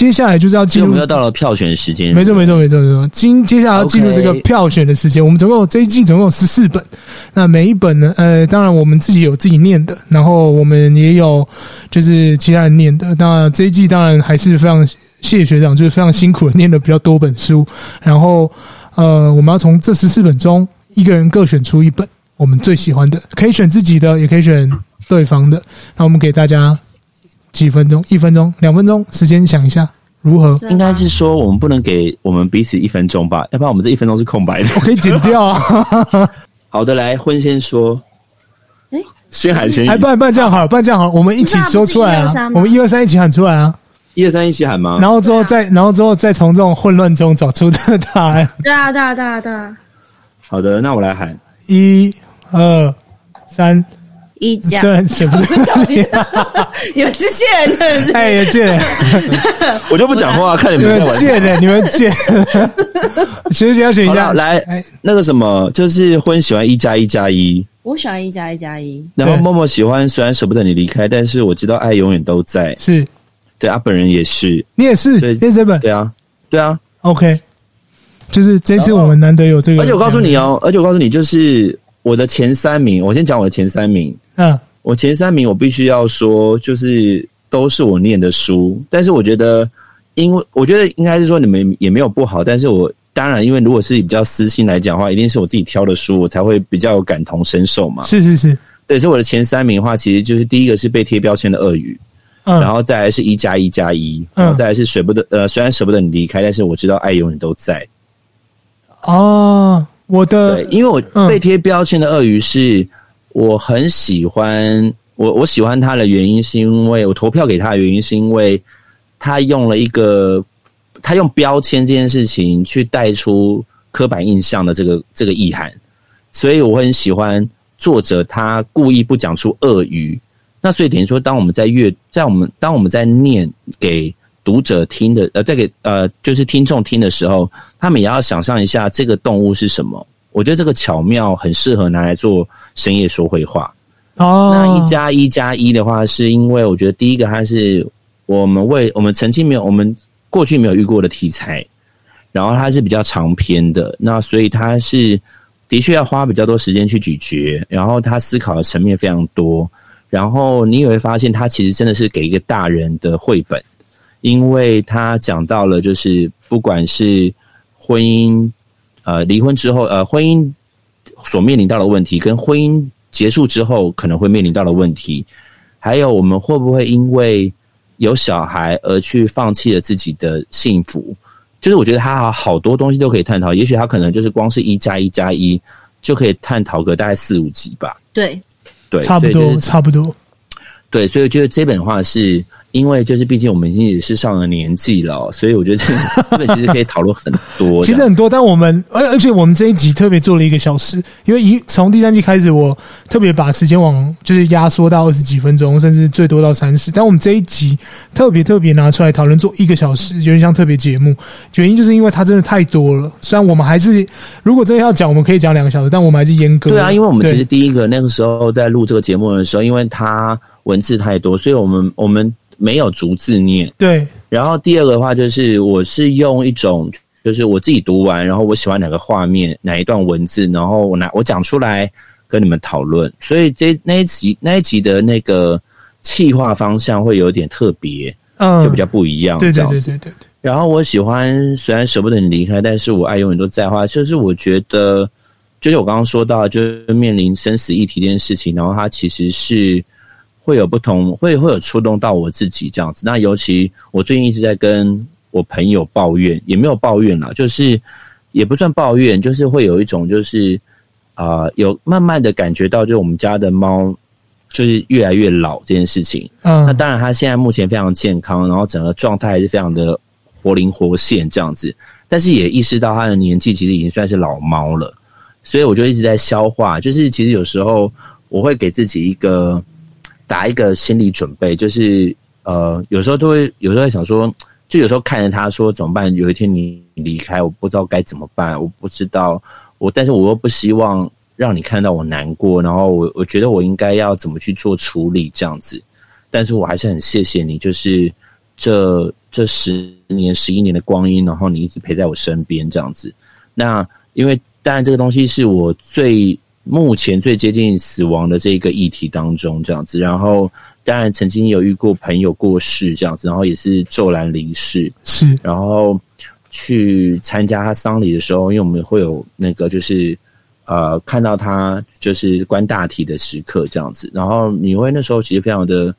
接下来就是要进入， 我们又到了票选时间。 没错。接下来要进入这个票选的时间。我们这一季总共有14本，那每一本呢，当然我们自己有自己念的，然后我们也有就是其他人念的。那这一季当然还是非常谢谢学长，就是非常辛苦的念了比较多本书，然后我们要从这14本中一个人各选出一本我们最喜欢的，可以选自己的，也可以选对方的。那我们给大家几分钟，1分钟、2分钟时间想一下如何？ 应该是说我们不能给我们彼此1分钟吧，要不然我们这1分钟是空白的。 我可以剪掉啊。 好的，来婚先说。先喊先语。 不然这样好，我们一起说出来啊。我们1、2、3一起喊出来啊。 1、2、3一起喊吗？ 然后之后再从这种混乱中找出这个答案。 对啊。 好的，那我来喊。 1、2、3。虽然舍不得你们这些人真的是哎，贱人， 我就不讲话，看你们在玩。 贱人，你们贱。学姐要选一下， 来那个什么，就是婚喜欢1+1+1。 我喜欢1+1+1。 然后默默喜欢，虽然舍不得你离开，但是我知道爱永远都在。 是， 对啊，本人也是， 你也是，这本对啊。 OK， 就是这次我们难得有这个， 而且我告诉你，就是我的前3名，我先讲我的前3名。我前3名我必须要说，就是都是我念的书，但是我觉得应该是说你们也没有不好，但是我当然因为如果是比较私心来讲的话，一定是我自己挑的书，我才会比较有感同身受嘛。 是， 对，所以我的前3名的话，其实就是第一个是被贴标签的鳄鱼，然后再来是1+1+1，然后再来是虽然舍不得你离开，但是我知道爱永远都在。 哦，对， 因为我被贴标签的鳄鱼是。我很喜欢我喜欢他的原因是因为我投票给他的原因是因为他用标签这件事情去带出刻板印象的这个意涵，所以我很喜欢作者他故意不讲出鳄鱼。那所以等于说，当我们在念给读者听的，再给就是听众听的时候，他们也要想象一下这个动物是什么。我觉得这个巧妙很适合拿来做深夜说绘画。那1+1+1的话，是因为我觉得第一个它是我们过去没有遇过的题材，然后它是比较长篇的，那所以它是的确要花比较多时间去咀嚼，然后它思考的层面非常多，然后你也会发现它其实真的是给一个大人的绘本，因为它讲到了就是不管是婚姻离婚之后婚姻所面临到的问题，跟婚姻结束之后可能会面临到的问题，还有我们会不会因为有小孩而去放弃了自己的幸福，就是我觉得他好多东西都可以探讨，也许他可能就是光是1+1+1就可以探讨个大概4、5集吧。 对， 差不多。 对，所以我觉得这本的话是因为就是毕竟我们已经也是上了年纪了，所以我觉得这本其实可以讨论很多。 其实很多，但我们而且我们这一集特别做了1个小时，因为从第3季开始，我特别把时间就是压缩到20几分钟，甚至最多到30。但我们这一集特别拿出来讨论做1个小时，有点像特别节目。原因就是因为它真的太多了，虽然我们还是如果真的要讲，我们可以讲2个小时，但我们还是严格。 对啊，因为我们其实第一个那个时候在录这个节目的时候，因为它文字太多，所以我们没有逐字念。对。然后第二个的话，就是我是用一种，就是我自己读完，然后我喜欢哪个画面、哪一段文字，然后我讲出来跟你们讨论。所以那一集的那个企划方向会有点特别，就比较不一样。对。然后我喜欢，虽然舍不得你离开，但是我爱永远都在的话，就是我觉得，就是我刚刚说到，就是面临生死议题这件事情，然后它其实是会有不同，会有触动到我自己这样子。那尤其我最近一直在跟我朋友抱怨，也没有抱怨啦，就是也不算抱怨，就是会有一种就是有慢慢的感觉到，就是我们家的猫就是越来越老这件事情。那当然它现在目前非常健康，然后整个状态还是非常的活灵活现这样子，但是也意识到它的年纪其实已经算是老猫了，所以我就一直在消化。就是其实有时候我会给自己打一个心理准备，就是有时候会想说，就有时候看着他说怎么办？有一天你离开，我不知道该怎么办，我不知道但是我又不希望让你看到我难过，然后我觉得我应该要怎么去做处理这样子。但是我还是很谢谢你，就是这10年、11年的光阴，然后你一直陪在我身边这样子。那因为当然这个东西是我目前最接近死亡的这个议题当中这样子，然后当然曾经有遇过朋友过世这样子，然后也是骤然离世， 是， 然后去参加他丧礼的时候，因为我们会有那个就是看到他就是观大体的时刻这样子，然后你会那时候其实非常的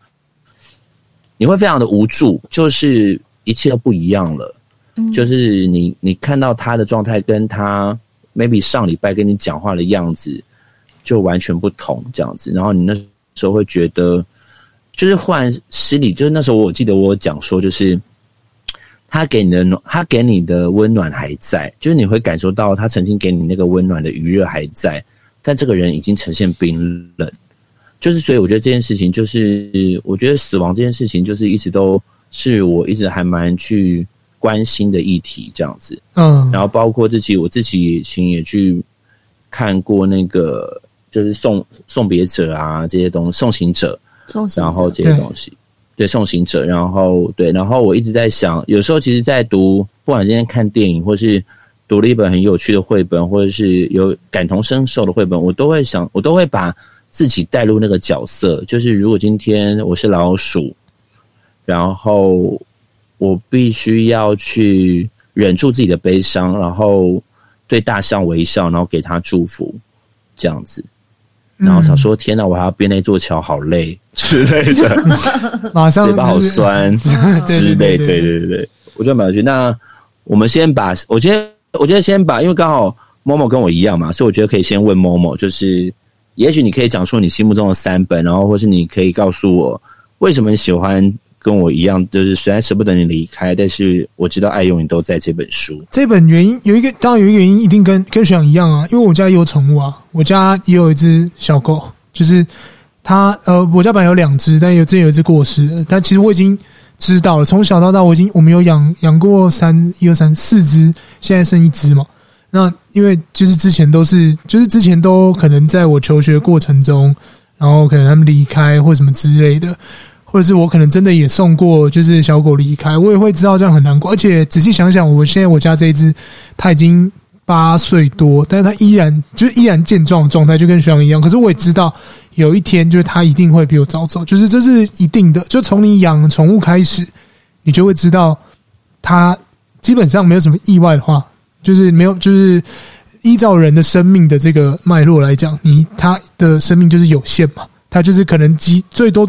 无助，就是一切都不一样了，就是你看到他的状态跟他 maybe 上礼拜跟你讲话的样子就完全不同这样子，然后你那时候会觉得就是忽然心里，就是那时候我记得我有讲说，就是他给你的温暖还在，就是你会感受到他曾经给你那个温暖的余热还在，但这个人已经呈现冰冷，就是所以我觉得这件事情就是我觉得死亡这件事情就是一直都是我一直还蛮去关心的议题这样子。然后包括我自己也去看过那个就是送别者啊这些东西，送行者，然后这些东西，对，送行者，然后我一直在想，有时候其实在读，不管今天看电影或是读了一本很有趣的绘本，或者是有感同身受的绘本，我都会把自己带入那个角色，就是如果今天我是老鼠，然后我必须要去忍住自己的悲伤，然后对大象微笑，然后给他祝福这样子，然后想说天哪，我还要编那座桥，好累之类的， 马上嘴巴好酸之类，对，我觉得蛮有趣。那我们先把，我觉得先把，因为刚好Momo跟我一样嘛，所以我觉得可以先问Momo，就是也许你可以讲出你心目中的3本，然后或是你可以告诉我为什么你喜欢跟我一样，就是虽然舍不得你离开，但是我知道爱永远都在这本书。 这本原因当然有一个原因，一定跟学长一样啊，因为我家也有宠物啊，我家也有一只小狗，就是它我家本来有2只，但之前有一只过世了，但其实我已经知道了，从小到大我们有养过4只，现在剩1只嘛。那因为就是之前都可能在我求学过程中，然后可能他们离开或什么之类的，或者是我可能真的也送过就是小狗离开，我也会知道这样很难过。而且仔细想想，我现在我家这一只它已经8岁多，但是它依然健壮的状态，就跟学长一样。可是我也知道有一天就是它一定会比我早走，就是这是一定的。就从你养宠物开始，你就会知道它基本上没有什么意外的话，就是没有，就是依照人的生命的这个脉络来讲，它的生命就是有限嘛，它就是可能最多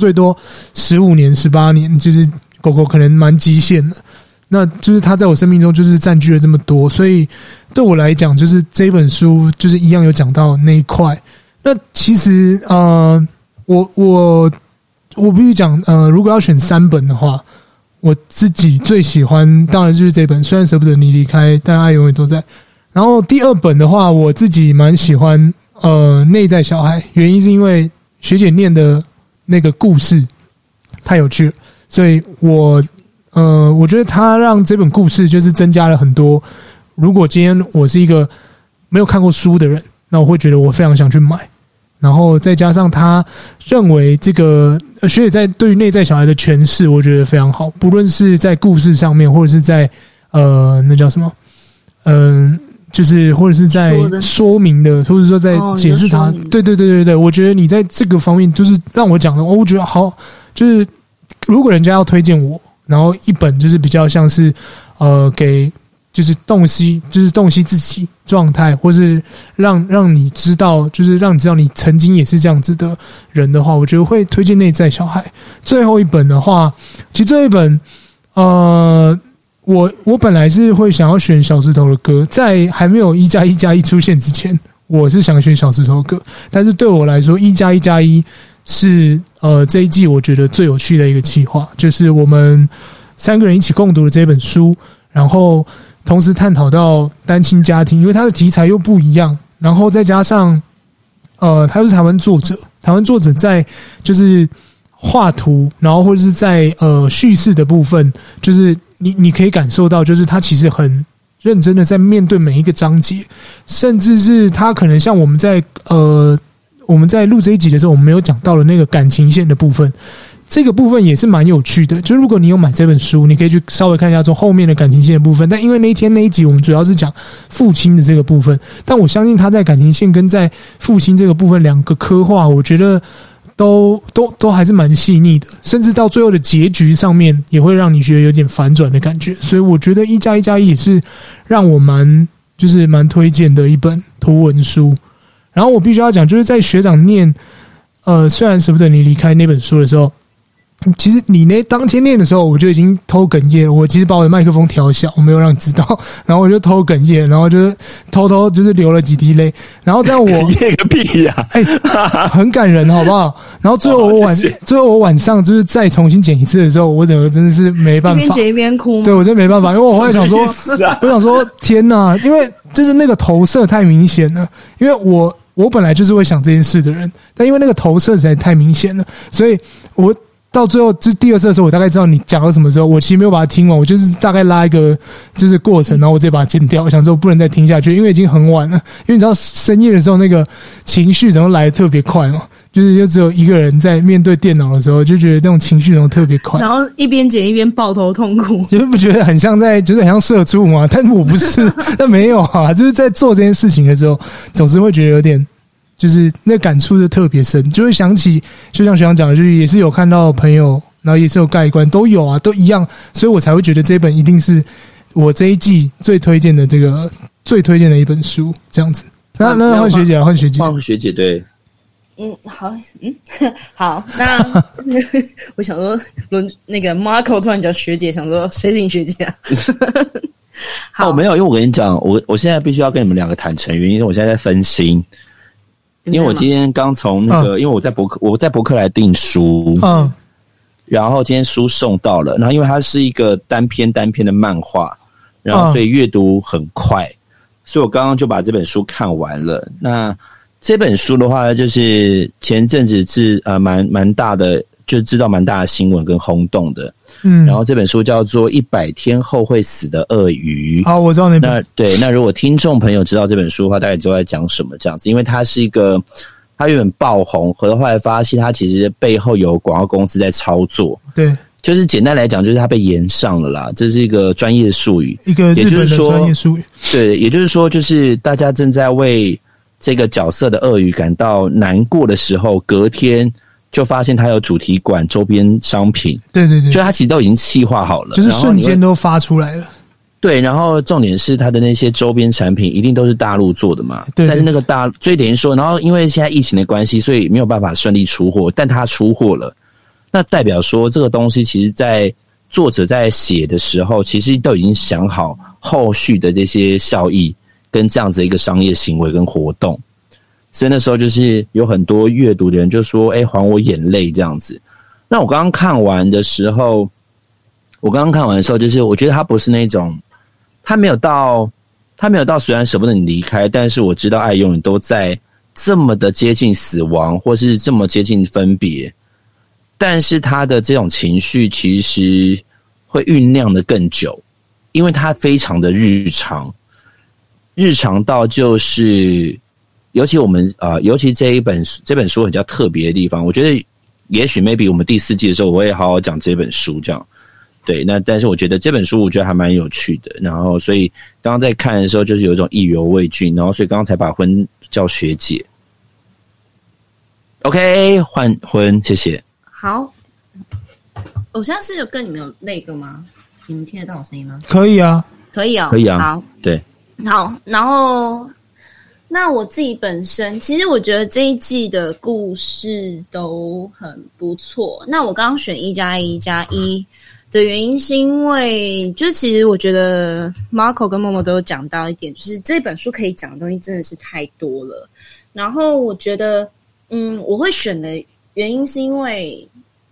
15年、18年，就是狗狗可能蛮极限的。那就是它在我生命中就是占据了这么多，所以对我来讲，就是这本书就是一样有讲到那一块。那其实我必须讲，如果要选3本的话，我自己最喜欢当然就是这本，虽然舍不得你离开，但爱永远都在。然后第2本的话，我自己蛮喜欢内在小孩，原因是因为学姐念的那个故事太有趣了，所以我觉得他让这本故事就是增加了很多。如果今天我是一个没有看过书的人，那我会觉得我非常想去买。然后再加上他认为这个学姐在对于内在小孩的诠释，我觉得非常好，不论是在故事上面，或者是在那叫什么就是或者是在说明的，或者说在解释它。对，我觉得你在这个方面就是让我讲的，我觉得好，就是如果人家要推荐我，然后一本就是比较像是给就是洞悉自己状态，或是让你知道，就是让你知道你曾经也是这样子的人的话，我觉得会推荐内在小孩。最后一本的话，其实这一本我本来是会想要选小石头的歌，在还没有1+1+1出现之前，我是想选小石头的歌，但是对我来说1+1+1是这一季我觉得最有趣的一个企划，就是我们3个人一起共读了这本书，然后同时探讨到单亲家庭，因为它的题材又不一样，然后再加上他又是台湾作者在就是画图，然后或者是在叙事的部分，就是你可以感受到，就是他其实很认真的在面对每一个章节，甚至是他可能像我们在录这一集的时候，我们没有讲到的那个感情线的部分， 这个部分也是蛮有趣的，就如果你有买这本书，你可以去稍微看一下从后面的感情线的部分。但因为那一集我们主要是讲父亲的这个部分，但我相信他在感情线跟在父亲这个部分两个刻画，我觉得都还是蛮细腻的，甚至到最后的结局上面也会让你觉得有点反转的感觉。所以我觉得1+1+1也是让我蛮推荐的一本图文书。然后我必须要讲，就是在学长念虽然舍不得你离开那本书的时候，其实你那当天念的时候，我就已经偷哽咽了。我其实把我的麦克风调小，我没有让你知道，然后我就偷哽咽，然后就是偷偷就是流了几滴泪。然后但我哽咽个屁呀！ 很感人，好不好？然后最后我晚上就是再重新剪一次的时候，我整个真的是没办法， 一边剪一边哭。 对，我真的没办法，因为我后来想说，我想说天哪，因为就是那个投射太明显了，因为我本来就是会想这件事的人，但因为那个投射实在太明显了，所以我到最后就是第二次的时候，我大概知道你讲到什么时候，我其实没有把它听完，我就是大概拉一个就是过程，然后我直接把它剪掉。我想说我不能再听下去，因为已经很晚了。因为你知道深夜的时候那个情绪怎么来得特别快嘛，就只有一个人在面对电脑的时候，就觉得那种情绪怎么特别快， 然后一边剪一边抱头痛哭， 就是不觉得很像就是很像社畜嘛？但我不是，但没有啊，就是在做这件事情的时候，总是会觉得有点。就是那感触就特别深，就会想起，就像学长讲的，就是也是有看到朋友，然后也是有盖棺，都有啊，都一样，所以我才会觉得这本一定是我这一季最推荐的一本书，这样子。那换学姐，换学姐，对， 好，那我想说，那个 Marco 突然叫学姐，想说谁是你学姐啊？ 好，没有，因为我跟你讲，我现在必须要跟你们两个坦诚，原因是我现在在分心。因为我今天刚从那个，因为我在博客来订书，然后今天书送到了，然后因为它是一个单篇的漫画，然后所以阅读很快，所以我刚刚就把这本书看完了。那这本书的话，就是前阵子是蛮大的，就知道蛮大的新闻跟轰动的。然后这本书叫做《100天后会死的鳄鱼》。 好，我知道那本。 那如果听众朋友知道这本书的话，大概知道在讲什么这样子。因为它是一个，它原本爆红，后来发现它其实背后有广告公司在操作。对，就是简单来讲，就是它被延上了啦。这是一个专业术语， 一个日本的专业术语。 对，也就是说，就是大家正在为这个角色的鳄鱼感到难过的时候，隔天。就发现它有主题馆周边商品，对，就它其实都已经企划好了， 就是瞬间都发出来了。 对，然后重点是它的那些周边产品一定都是大陆做的嘛，对。但是那个所以等于说，然后因为现在疫情的关系，所以没有办法顺利出货，但它出货了，那代表说这个东西其实在作者在写的时候，其实都已经想好后续的这些效益跟这样子一个商业行为跟活动。所以那时候就是有很多阅读的人就说：“还我眼泪这样子。”那我刚刚看完的时候，就是我觉得他不是那种，他没有到虽然舍不得你离开，但是我知道爱永远都在，这么的接近死亡，或是这么接近分别，但是他的这种情绪其实会酝酿的更久，因为他非常的日常到就是。尤其这本书比较特别的地方，我觉得也许 maybe 我们第4季的时候我会好好讲这本书这样。对，那但是我觉得这本书我觉得还蛮有趣的，然后所以刚刚在看的时候就是有一种意犹未尽，然后所以刚刚才把婚叫学姐。OK， 换婚，谢谢。 好，我现在是有跟你们有那个吗？你们听得到我声音吗？ 可以啊， 可以哦， 可以啊。 好， 对， 好，然后。那我自己本身，其实我觉得这一季的故事都很不错。那我刚刚选1+1+1的原因，是因为就是其实我觉得 Marco 跟Momo 都有讲到一点，就是这本书可以讲的东西真的是太多了。然后我觉得，我会选的原因是因为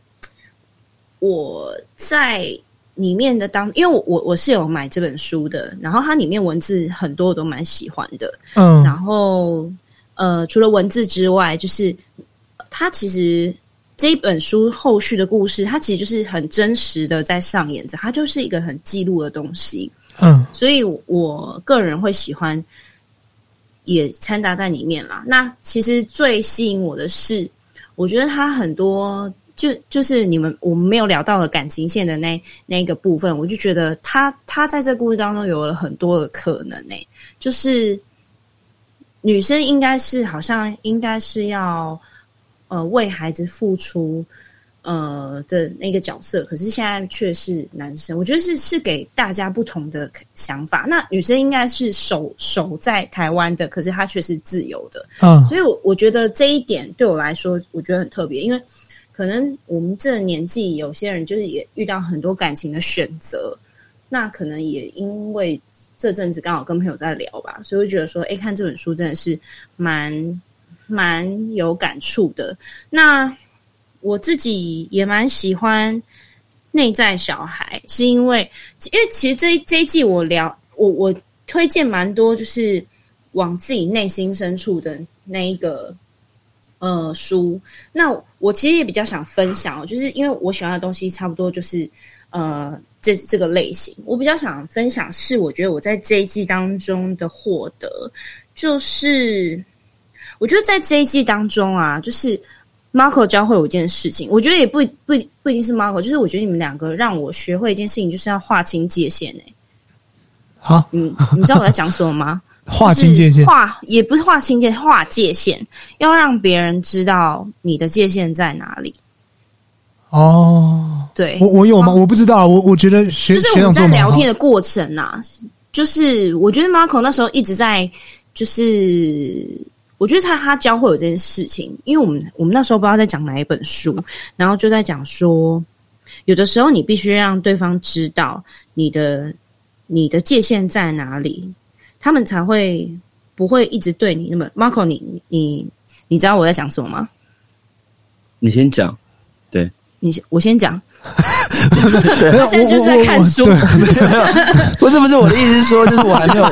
我在。里面的因为我是有买这本书的，然后它里面文字很多我都蛮喜欢的，然后除了文字之外，就是它其实这一本书后续的故事，它其实就是很真实的在上演着，它就是一个很记录的东西，所以我个人会喜欢，也掺杂在里面啦。那其实最吸引我的是，我觉得它很多。 就是我们没有聊到的感情线的那一个部分，我就觉得他在这故事当中有了很多的可能就是女生应该是要为孩子付出的那个角色，可是现在却是男生，我觉得是给大家不同的想法。那女生应该是守在台湾的，可是她却是自由的，所以我觉得这一点对我来说，我觉得很特别，因为可能我们这个年纪，有些人就是也遇到很多感情的选择，那可能也因为这阵子刚好跟朋友在聊吧，所以我觉得说，看这本书真的是蛮有感触的。那我自己也蛮喜欢内在小孩，是因为其实这一季我推荐蛮多，就是往自己内心深处的那一个书。那我其实也比较想分享，就是因为我喜欢的东西差不多就是这个类型，我比较想分享是我觉得我在这一季当中的获得，就是我觉得在这一季当中啊，就是 Marco 教会我一件事情，我觉得也不一定是 Marco， 就是我觉得你们两个让我学会一件事情，就是要划清界限好， 你知道我在讲什么吗？ 划清界限， 也不是划清界限，划界限，要让别人知道你的界限在哪里。 哦， 对， 我有吗？我不知道，我觉得就是我们在聊天的过程啊，就是我觉得 Marco 那时候一直在，就是我觉得他教会我这件事情，因为我们那时候不知道在讲哪一本书，然后就在讲说，有的时候你必须让对方知道你的界限在哪里，他们才会不会一直对你那么。Marco， 你知道我在讲什么吗？ 你先讲，对。 我先讲，他现在就是在看书。 不是，我的意思是说，就是我还没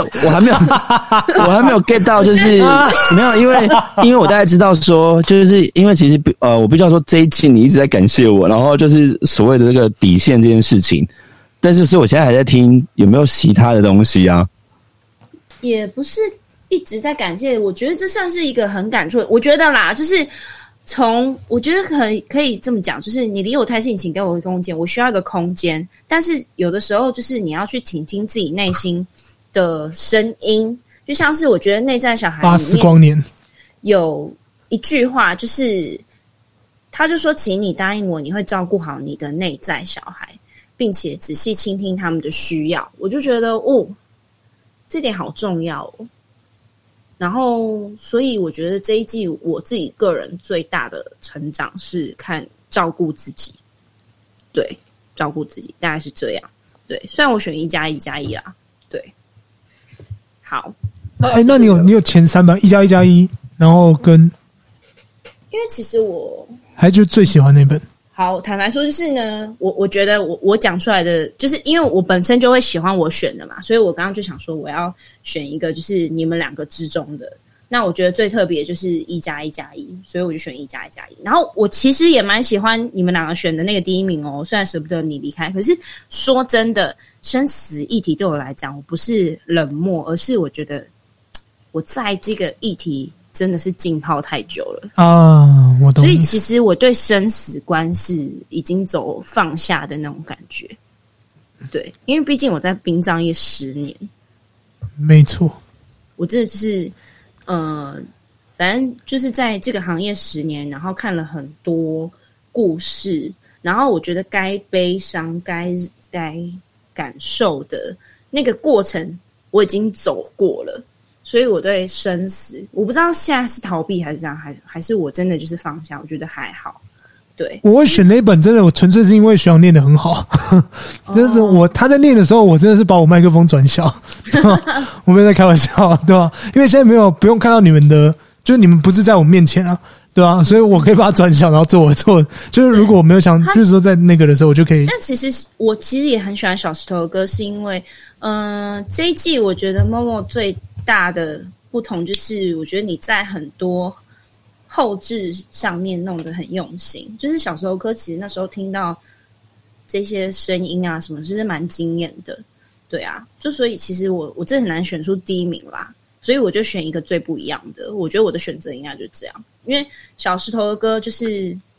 有 get 到，就是没有，因为我大概知道说，就是因为其实我必须要说这一期你一直在感谢我，然后就是所谓的这个底线这件事情，但是所以我现在还在听有没有其他的东西啊？ 也不是一直在感谢，我觉得这算是一个很感触，我觉得啦，就是。我觉得可以这么讲，就是你离我太近，请给我一个空间，我需要一个空间。但是有的时候，就是你要去倾听自己内心的声音，就像是我觉得内在小孩里面 8光年有一句话，就是他就说：“请你答应我，你会照顾好你的内在小孩，并且仔细倾听他们的需要。”我就觉得这点好重要哦。然后，所以我觉得这一季我自己个人最大的成长是照顾自己，对，照顾自己大概是这样。对，虽然我选1+1+1啦，对。好， 那你有前3版1+1+1，然后跟， 因为其实我还就最喜欢那本。 好，坦白说就是呢，我觉得我讲出来的，就是因为我本身就会喜欢我选的嘛，所以我刚刚就想说我要选一个就是你们两个之中的。那我觉得最特别就是1+1+1，所以我就选1+1+1。然后我其实也蛮喜欢你们两个选的那个第一名哦，虽然舍不得你离开，可是说真的，生死议题对我来讲，我不是冷漠，而是我觉得我在这个议题真的是浸泡太久了啊，我懂。 所以其实我对生死观是已经走放下的那种感觉。对，因为毕竟我在殡葬业10年， 没错， 我真的就是反正就是在这个行业10年，然后看了很多故事，然后我觉得该悲伤、该感受的那个过程，我已经走过了。所以我对生死，我不知道现在是逃避还是这样，还是我真的就是放下，我觉得还好。对， 我会选那本，真的我纯粹是因为学长念得很好，就是他在念的时候，我真的是把我麦克风转小，我没有在开玩笑，对吧？因为现在不用看到你们的，就是你们不是在我面前啊，对吧？所以我可以把它转小，然后做我做，就是如果我没有想，就是说在那个的时候，我就可以。 但其实我也很喜欢小石头的歌，是因为这一季我觉得 Momo 最大的不同就是我觉得你在很多后制上面弄得很用心，就是小时候歌其实那时候听到这些声音啊什么就是蛮惊艳的。对啊，就所以其实我真的很难选出第一名啦，所以我就选一个最不一样的，我觉得我的选择应该就是这样。因为小石头的歌就是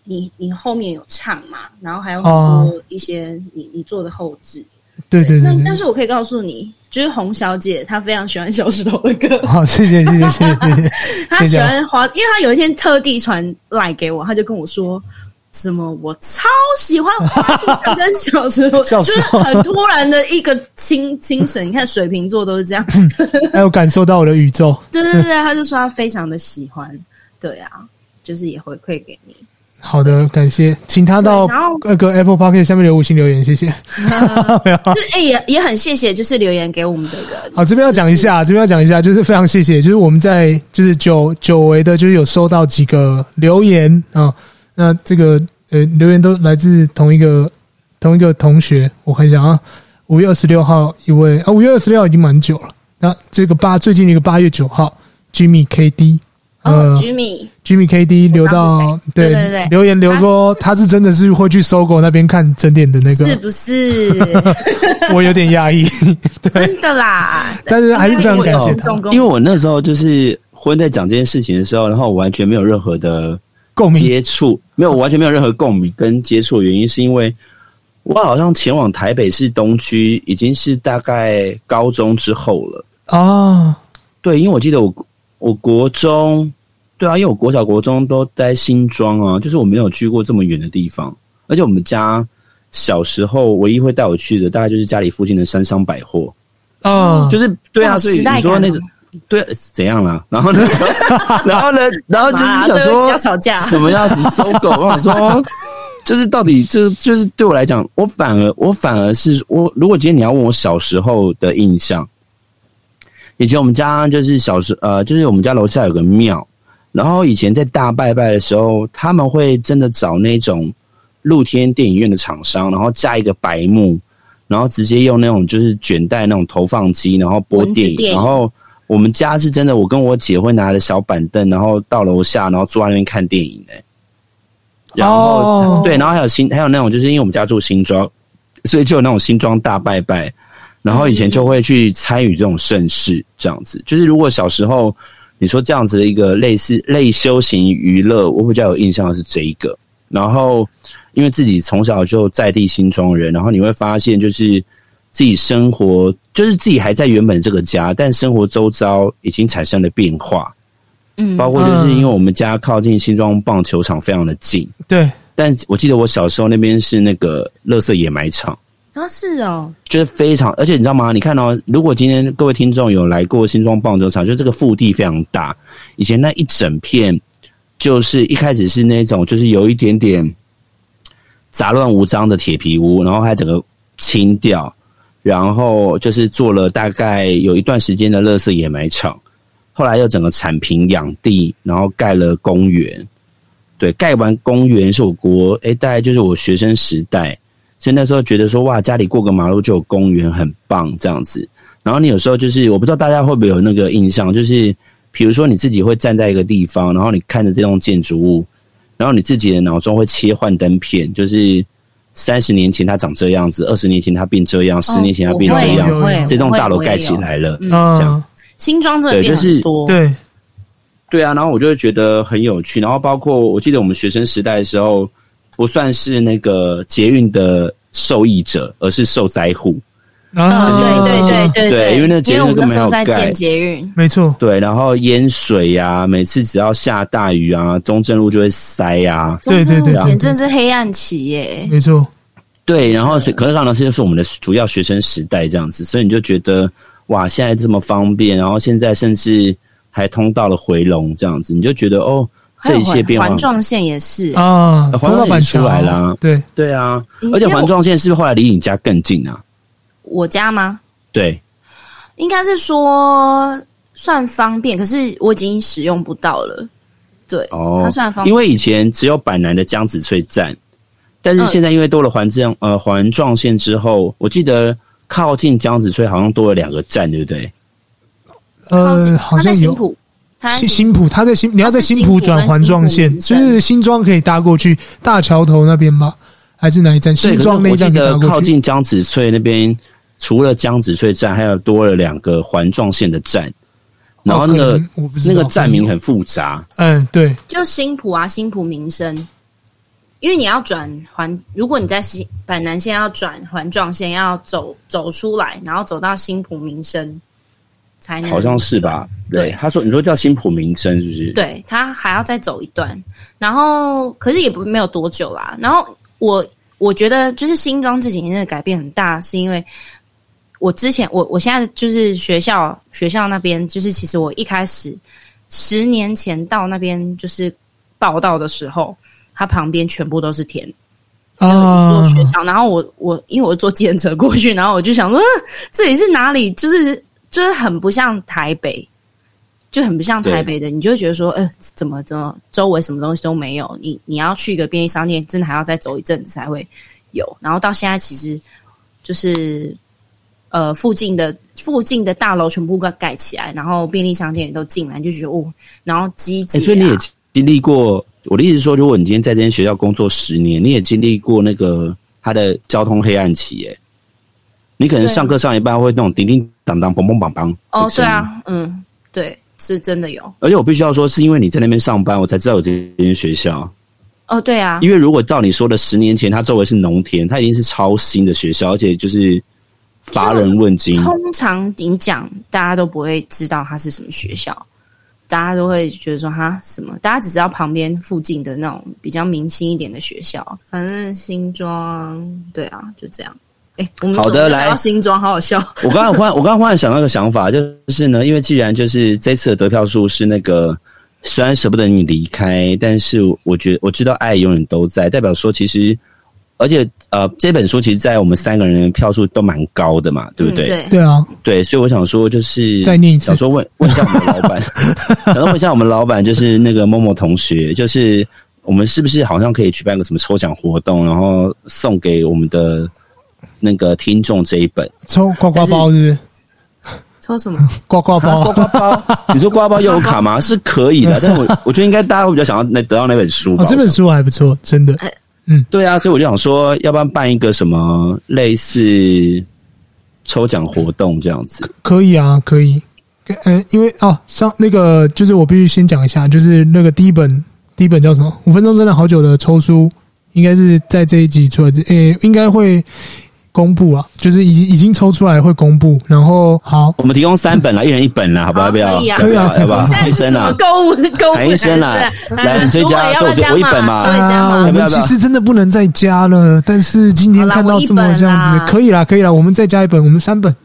你后面有唱嘛，然后还有很多一些你做的后置。 对。 但是我可以告诉你，就是洪小姐她非常喜欢小石头的歌。 好，谢谢。 她喜欢因为她有一天特地传来给我，她就跟我说。什么？我超喜欢花地长跟小石头，就是很突然的一个清晨。你看水瓶座都是这样， 还有感受到我的宇宙。 对，他就说他非常的喜欢。对啊，就是也回馈给你。 好的，感谢，请他到那个 Apple Podcast 下面留5星留言，谢谢。 也很谢谢，就是留言给我们的人。 好，这边要讲一下，就是非常谢谢，就是我们在就是久违的，就是有收到几个留言啊。那这个留言都来自同一个同学，我看一下啊，5月26号一位啊，5月26号已经蛮久了。那这个最近的一个8月9号 ，Jimmy KD， Jimmy KD 留到对留言留说他是真的是会去搜狗那边看整点的那个， 是不是？ 我有点压抑， 真的啦。 但是还是非常感谢他， 因为我那时候就是婚在讲这件事情的时候，然后我完全没有任何的。接触没有，完全没有任何共鸣跟接触的原因，是因为我好像前往台北市东区已经是大概高中之后了啊。对，因为我记得我国中，对啊，因为我国小国中都在新庄啊，就是我没有去过这么远的地方，而且我们家小时候唯一会带我去的，大概就是家里附近的三商百货啊，就是对啊，所以你说那种。对，怎样啦？然后呢？然后就是想说， 要吵架， 什么搜狗？我想说，就是到底就是对我来讲，我反而是我，如果今天你要问我小时候的印象，以前我们家就是就是我们家楼下有个庙，然后以前在大拜拜的时候，他们会真的找那种露天电影院的厂商，然后架一个白幕，然后直接用那种就是卷带那种投放机，然后播电影，然后。我们家是真的，我跟我姐会拿着小板凳，然后到楼下，然后坐在那边看电影然后对，然后还有那种，就是因为我们家住新庄，所以就有那种新庄大拜拜，然后以前就会去参与这种盛事，这样子。就是如果小时候你说这样子的一个类休闲娱乐，我比较有印象的是这一个。然后因为自己从小就在地新庄人，然后你会发现就是自己生活。就是自己还在原本这个家，但生活周遭已经产生了变化。包括就是因为我们家靠近新庄棒球场非常的近。 对。 但我记得我小时候那边是那个垃圾掩埋场。 啊，是哦。 就是非常，而且你知道吗？你看哦，如果今天各位听众有来过新庄棒球场，就这个腹地非常大。以前那一整片，就是一开始是那种就是有一点点杂乱无章的铁皮屋，然后还整个清掉。然后就是做了大概有一段时间的垃圾掩埋场，后来又整个铲平养地，然后盖了公园。对，盖完公园是我大概就是我学生时代，所以那时候觉得说哇，家里过个马路就有公园，很棒这样子。然后你有时候就是我不知道大家会不会有那个印象，就是比如说你自己会站在一个地方，然后你看着这栋建筑物，然后你自己的脑中会切幻灯片，就是30年前它长这样子，20年前它变这样，10年前它变这样，这栋大楼盖起来了，这样。 新庄这边很多， 对啊，然后我就会觉得很有趣。然后包括我记得我们学生时代的时候，不算是那个捷运的受益者，而是受灾户。对，因为那个捷运根本没有盖， 捷运没错， 对，然后淹水啊，每次只要下大雨啊，中正路就会塞啊， 对，真是黑暗期耶， 没错， 对，然后可是刚老师就是我们的主要学生时代这样子，所以你就觉得哇，现在这么方便，然后现在甚至还通到了回龙这样子，你就觉得哦，这一切变化， 环状线也是啊， 环状线出来啦，对啊，而且环状线是不是后来离你家更近啊？ 我家吗？ 对， 应该是说算方便，可是我已经使用不到了。对，它算方便， 因为以前只有板南的江子翠站，但是现在因为多了环状线之后，我记得靠近江子翠好像多了2个站，对不对？ 好像有。新埔，你要在新埔转环状线，就是新庄可以搭过去大桥头那边吧？还是哪一站？新庄那一站可以搭过去。 靠近江子翠那边，除了江子翠站，还有多了2个环状线的站。然后那个站名很复杂。 对， 就新埔啊，新埔民生。 因为你要转如果你在板南线要转环状线，要走出来，然后走到新埔民生才能， 好像是吧？对，他说你说叫新埔民生是不是？ 对，他还要再走一段，然后可是也没有多久啦。然后我觉得就是新庄这几年的改变很大，是因为我之前我现在就是学校那边，就是其实我一开始10年前到那边就是报到的时候，它旁边全部都是田，只有一所学校。然后我因为我坐计程车过去，然后我就想说，这里是哪里？就是很不像台北，就很不像台北的，你就会觉得说，怎么周围什么东西都没有？你要去一个便利商店，真的还要再走一阵子才会有。然后到现在其实就是附近的大楼全部盖起来，然后便利商店也都进来，就觉得然后机捷所以你也经历过。我的意思是说，如果你今天在这间学校工作10年，你也经历过那个它的交通黑暗期耶。你可能上课上一半会那种叮叮当当、梆梆梆梆。 哦，对啊，对，是真的有。 而且我必须要说，是因为你在那边上班，我才知道有这间学校。 哦，对啊。 因为如果照你说的10年前，它周围是农田，它已经是超新的学校，而且就是乏人问津。 通常你讲，大家都不会知道它是什么学校。大家都会觉得说什么？大家只知道旁边附近的那种比较明星一点的学校，反正新庄，对啊，就这样。我们好的，来新庄，好好笑。 我刚刚忽然想到一个想法，就是呢，因为既然就是这次的得票数是那个，虽然舍不得你离开，但是我知道爱永远都在，代表说其实，而且这本书其实在我们3个人的票数都蛮高的嘛，对不对？ 对啊， 对，所以我想说就是再念一次， 想说问一下我们老板，想问一下我们老板，就是那个某某同学，就是我们是不是好像可以举办个什么抽奖活动，然后送给我们的那个听众这一本抽刮刮包，是不是？ 抽什么？ 刮刮包？ 刮刮包？你说刮刮包又有卡吗？是可以的，但是我觉得应该大家会比较想要得到那本书吧。 这本书还不错，真的。 对啊，所以我就想说，要不然办一个什么类似抽奖活动这样子？ 可以啊，可以。因为上那个就是我必须先讲一下，就是那个第一本叫什么？5分钟真的好久的抽书，应该是在这一集出来，应该会公布啊，就是已经抽出来会公布。然后好， 我们提供3本啦，1人1本啦，好不好？ 可以啊， 可以啊， 好不好？ 现在是什么购物？ 喊一声啦，来，你追加，我1本嘛。 我们其实真的不能再加了，但是今天看到这么这样子，可以啦，我们再加1本，我们3本。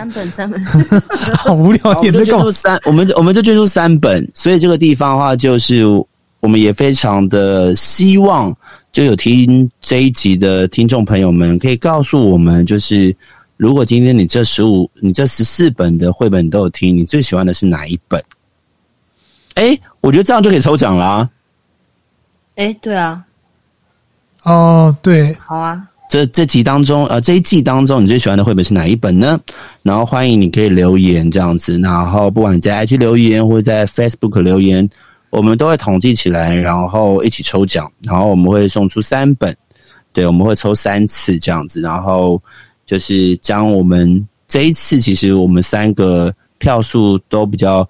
3本， 好无聊，点这个。 我们就捐出3本，所以这个地方的话，就是我们也非常的希望，就有听这一集的听众朋友们，可以告诉我们，就是如果今天你这14本的绘本你都有听，你最喜欢的是哪一本？我觉得这样就可以抽奖啦。 对啊。 哦，对， 好啊。 这集当中，这一季当中，你最喜欢的绘本是哪一本呢？然后欢迎你可以留言这样子，然后不管你在 IG 留言或者在 Facebook 留言，我们都会统计起来，然后一起抽奖，然后我们会送出3本，对，我们会抽3次这样子，然后就是将我们这一次其实我们3个票数比较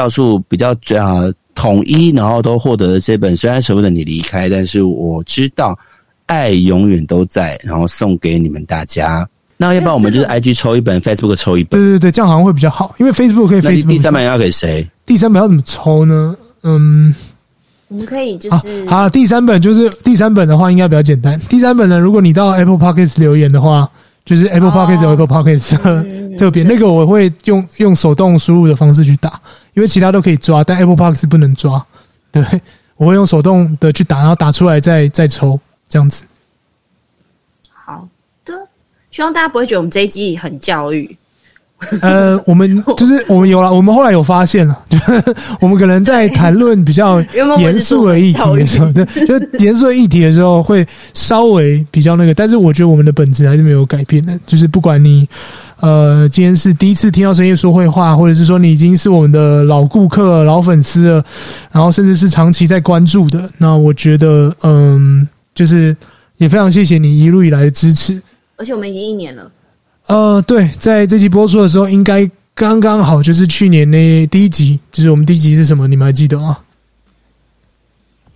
统一，然后都获得了这本，虽然舍不得你离开，但是我知道。爱永远都在，然后送给你们大家。那要不然我们就是 IG 抽1本，Facebook 抽1本。 对，这样好像会比较好，因为 Facebook 可以 Facebook。 第3本要给谁？ 第3本要怎么抽呢？ 我们可以就是好，第3本的话应该比较简单。第3本呢，如果你到 Apple Podcast 留言的话，就是 Apple Podcast 有 Apple Podcast 特别那个我会用手动输入的方式去打，因为其他都可以抓，但 Apple Podcast 不能抓。对，我会用手动的去打，然后打出来再抽。这样子， 好的，希望大家不会觉得我们这一季很教育。 我们有了，我们后来有发现了，我们可能在谈论比较严肃的议题的时候，就严肃的议题的时候会稍微比较那个，但是我觉得我们的本质还是没有改变的，就是不管你今天是第一次听到深夜说会话，或者是说你已经是我们的老顾客、老粉丝了，然后甚至是长期在关注的，那我觉得就是也非常谢谢你一路以来的支持， 而且我们已经1年了。 对，在这集播出的时候，应该刚刚好就是去年的第1集，就是我们第1集是什么？你们还记得吗？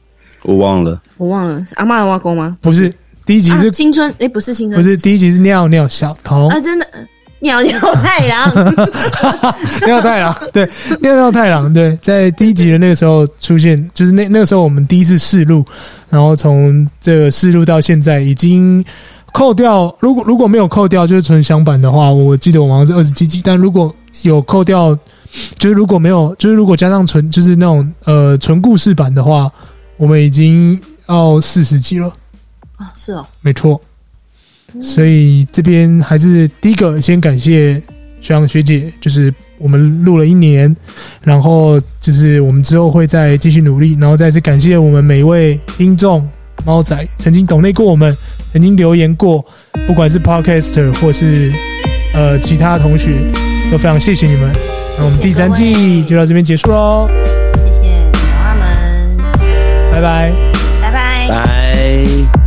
我忘了， 阿嬷的挖沟吗？ 不是，第一集是青春，不是青春， 不是第一集是尿尿小童啊，真的。尿尿太郎， 尿太郎，对，尿太郎，对，在第一集的那个时候出现，就是那个时候我们第一次试录，然后从这个试录到现在，已经扣掉，如果没有扣掉，就是纯享版的话，我记得我们好像是20几集，但如果有扣掉，就是如果没有，就是如果加上纯，就是那种纯故事版的话，我们已经要40集了。 啊，是哦， 没错。所以这边还是第一个先感谢学长学姐，就是我们录了1年，然后就是我们之后会再继续努力，然后再次感谢我们每一位听众猫仔曾经抖内过我们，曾经留言过，不管是 Podcaster 或是其他同学，都非常谢谢你们。那我们第3季就到这边结束咯， 谢谢小花们， 拜拜， 拜拜， 拜。